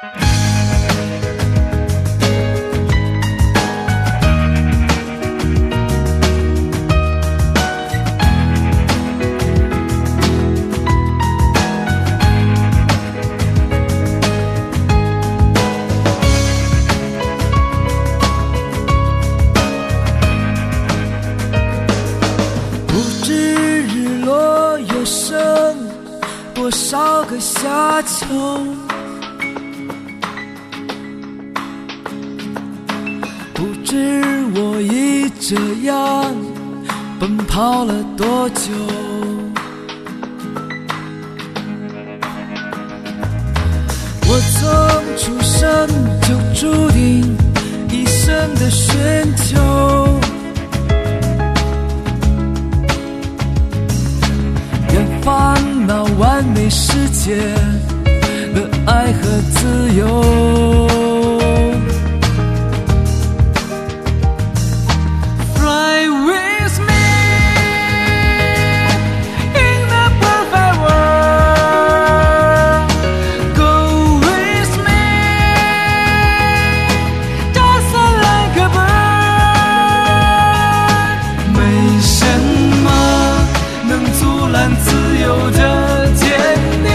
多少个夏秋，不知我已这样奔跑了多久。我从出生就注定一生的寻求，烦恼完美世界的爱和自由。 Fly with me in the perfect world. Go with me just like a bird. 没什么能阻拦自由的坚定，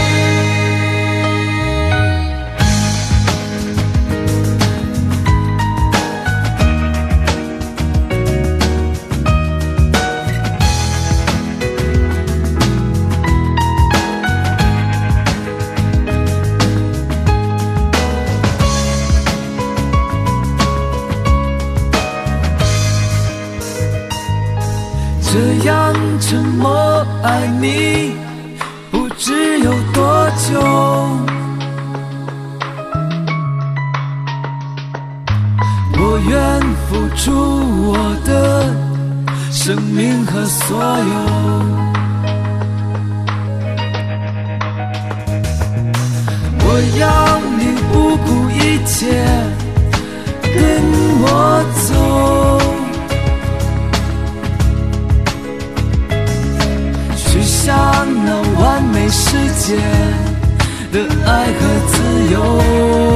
这样沉默爱你。 不知有多久，我愿付出我的生命和所有。我要你不顾一切跟我走。 向那完美世界的爱和自由。